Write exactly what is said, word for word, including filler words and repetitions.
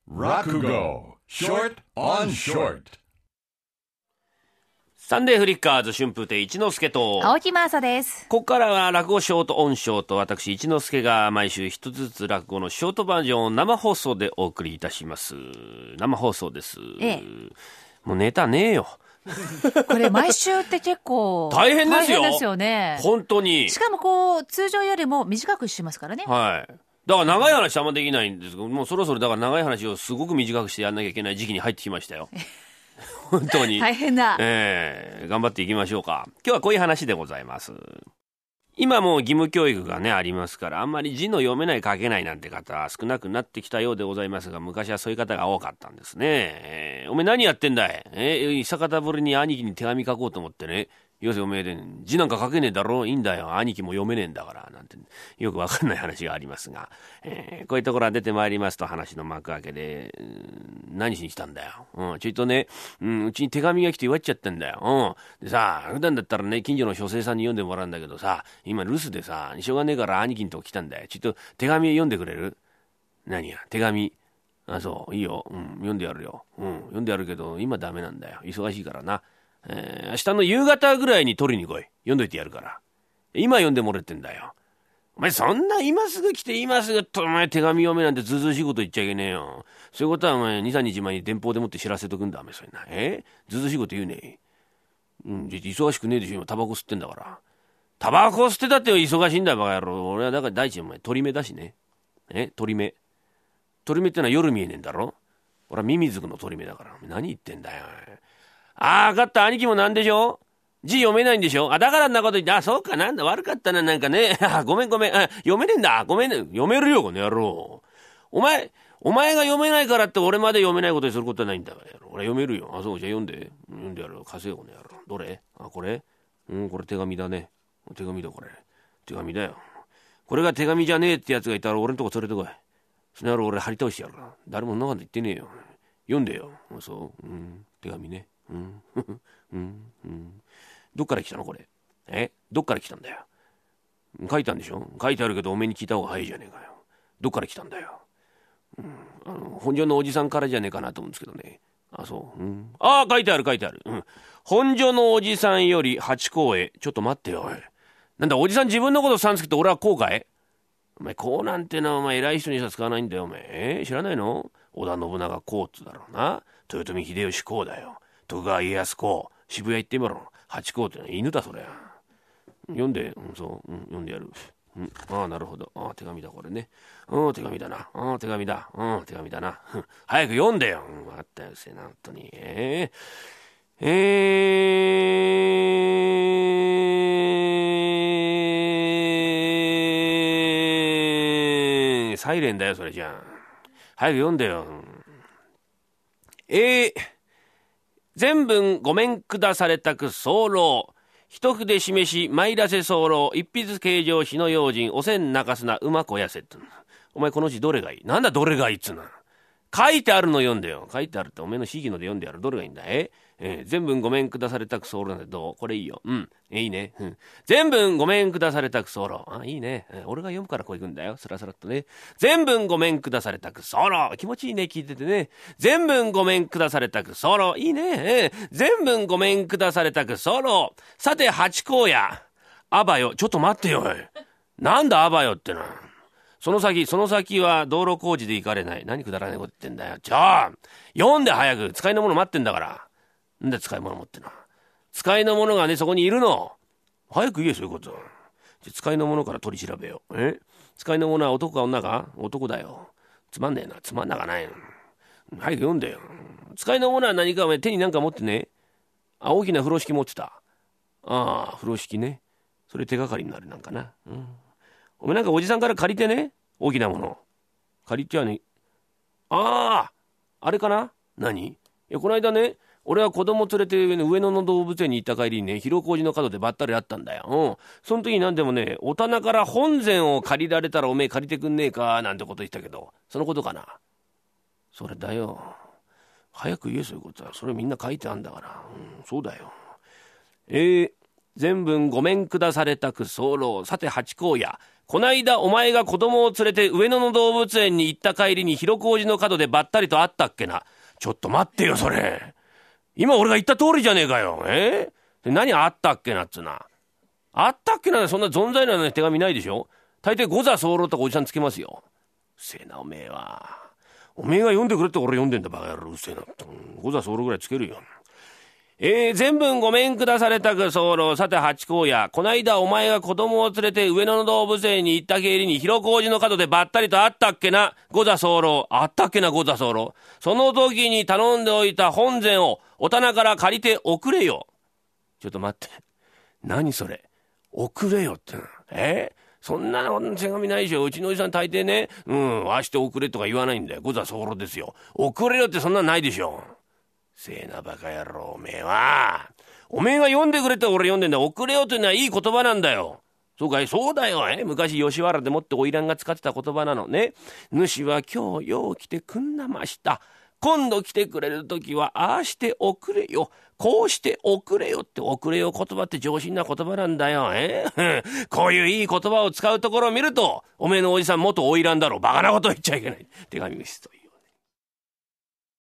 落語 Short on Short。 サンデーフリッカーズ春風亭一之輔と青木真麻です。 ここからは落語ショートオンショート、私一之輔が毎週一つずつ落語のショートバージョンを生放送でお送りいたします。生放送です、 ええ、 もうネタねえよこれ毎週って結構大変ですよ。 大変ですよね。 本当に。 しかもこう通常よりも短くしますからね。 はい。だから長い話あんまできないんですけど、もうそろそろだから長い話をすごく短くしてやんなきゃいけない時期に入ってきましたよ本当に大変だ、 えー、頑張っていきましょうか。今日はこういう話でございます。今もう義務教育がねありますから、あんまり字の読めない書けないなんて方は少なくなってきたようでございますが、昔はそういう方が多かったんですね。えー、お前何やってんだい、えー、久方ぶりに兄貴に手紙書こうと思ってね、よせおめえで字なんか書けねえだろ、いいんだよ、兄貴も読めねえんだからなんてよくわかんない話がありますが、えー、こういうところが出てまいりますと話の幕開けで、何しに来たんだよ、うん、ちょいとね、うん、うちに手紙が来て言わっちゃってんだよ、うん、でさ、普段だったらね近所の書生さんに読んでもらうんだけどさ、今留守でさしょうがねえから兄貴のとこ来たんだよ。ちょっと手紙読んでくれる？何や手紙？あ、そういいよ、うん、読んでやるよ、うん、読んでやるけど今ダメなんだよ、忙しいからな。えー、明日の夕方ぐらいに取りに来い、読んどいてやるから。今読んでもらってんだよ。お前そんな今すぐ来て今すぐとお前手紙読めなんてずうずうしいこと言っちゃいけねえよ。そういうことはお前 にさんにちまえに電報でもって知らせとくんだ。お前それな、えずうずうしいこと言うねえ。うん、忙しくねえでしょ、今タバコ吸ってんだから。タバコ吸ってたって忙しいんだよバカ野郎。俺はだから第一お前鳥目だしね。え鳥目鳥目ってのは夜見えねえんだろ。俺はミミズクの鳥目だから。何言ってんだよ。ああ、分かった。兄貴もなんでしょ、字読めないんでしょ。あ、だからんなこと言って、あ、そうか、なんだ、悪かったな、なんかね。あ、ごめんごめん。あ、読めねえんだ。ごめんね。読めるよ、この野郎。お前、お前が読めないからって俺まで読めないことにすることはないんだから。俺読めるよ。あ、そう、じゃあ読んで。読んでやるよ。貸せよ、この野郎。どれ？あ、これ？うん、これ手紙だね。手紙だ、これ。手紙だよ。これが手紙じゃねえってやつがいたら俺のとこ連れてこい。その野郎俺張り倒してやるから。誰もそんなこと言ってねえよ。読んでよ。あ、そう。うん、手紙ね。うんうんうん、どっから来たのこれ？えどっから来たんだよ。書いたんでしょ。書いてあるけどおめえに聞いた方が早いじゃねえかよ。どっから来たんだよ。うん、あの本所のおじさんからじゃねえかなと思うんですけどね。あ、そう、うん、ああ書いてある書いてある、うん、本所のおじさんより八甲へ。ちょっと待ってよ、おい。なんだおじさん自分のことさんつけて俺はこうかい。お前こうなんてのはお前偉い人にしか使わないんだよお前。えー、知らないの？織田信長こうっつだろうな。豊臣秀吉こうだよ。徳川家康こう。渋谷行ってみろ。八甲って犬だそれ。読んで、うん、そう、うん、読んでやる。うん、ああなるほど。ああ手紙だこれね。うん手紙だな。ああ手紙だ。うん手紙だな。早く読んでよ。うん、あったよせな本当に。えー、えー、サイレンだよそれじゃん。早く読んでよ。えー、全文ごめんくだされたく候。一筆示し参らせ候。一筆形状火の用心。おせん泣かすな馬こやせって。お前この字どれがいい？なんだどれがいいっつうの。書いてあるの読んでよ。書いてあるっておめえのひぎので読んでやる。どれがいいんだええー、全文ごめんくだされたく候なんてどう？これいいよ。うん。えいいね。うん。全文ごめんくだされたく候。あ、いいね。俺が読むからこういくんだよ。スラスラっとね。全文ごめんくだされたく候。気持ちいいね。聞いててね。全文ごめんくだされたく候。いいね。えー、全文ごめんくだされたく候。さて八甲や。あばよ。ちょっと待ってよ。なんだあばよってな。その先、その先は道路工事で行かれない。何くだらないこと言ってんだよ。じゃあ、読んで早く。使いのもの待ってんだから。なんで使い物持ってんの？使いのものがね、そこにいるの。早く言え、そういうこと。じゃ使いのものから取り調べよう。え？使いのものは男か女か？男だよ。つまんねえな。つまんなかないの。早く読んでよ。使いのものは何かお前手に何か持ってね。あ、大きな風呂敷持ってた。ああ、風呂敷ね。それ手がかりになるなんかな。うん。お前なんかおじさんから借りてね、大きなもの借りちゃうね。あああれかな。何？いやこの間ね、俺は子供連れて上野の動物園に行った帰りにね、広小路の角でばったり会ったんだよ。うん。その時に何でもね、お棚から本膳を借りられたらおめえ借りてくんねえかなんてこと言ったけど、そのことかな。それだよ。早く言え、そういうことは。それみんな書いてあんだから。うん、そうだよ。えー、全文ごめんくだされたく候。さて八甲や。 こないだお前が子供を連れて上野の動物園に行った帰りに広小路の角でばったりと会ったっけな。ちょっと待ってよそれ。今俺が言った通りじゃねえかよ。えで何あったっけなっつうな。あったっけなそんな存在な手紙ないでしょ。大抵五座候とかおじさんつけますよ。うせえなおめえは。おめえが読んでくれって俺読んでんだバカ野郎。うせえな。五座候ぐらいつけるよ。えー、全文ごめんくだされたく候。さて八公や、こないだお前が子供を連れて上野の動物園に行った帰りに広小路の角でばったりと会ったっけな。五座候。あったっけな五座候。その時に頼んでおいた本膳をお棚から借りておくれよ。ちょっと待って。何それ。おくれよってな。えーそんな手紙ないでしょ。うちのおじさん大抵ね、うん、あしておくれとか言わないんだよ。五座候ですよ。おくれよってそんなないでしょ。せえなバカ野郎おめえは。おめえが読んでくれって俺読んでんだよ。おくれよというのはいい言葉なんだよ。そうかい。そうだよ。え昔吉原でもって花魁が使ってた言葉なのね。主は今日よう来てくんなました。今度来てくれるときはああしておくれよ。こうしておくれよっておくれよ言葉って上品な言葉なんだよ。えこういういい言葉を使うところを見るとおめえのおじさん元花魁だろう。バカなこと言っちゃいけない。手紙虫という。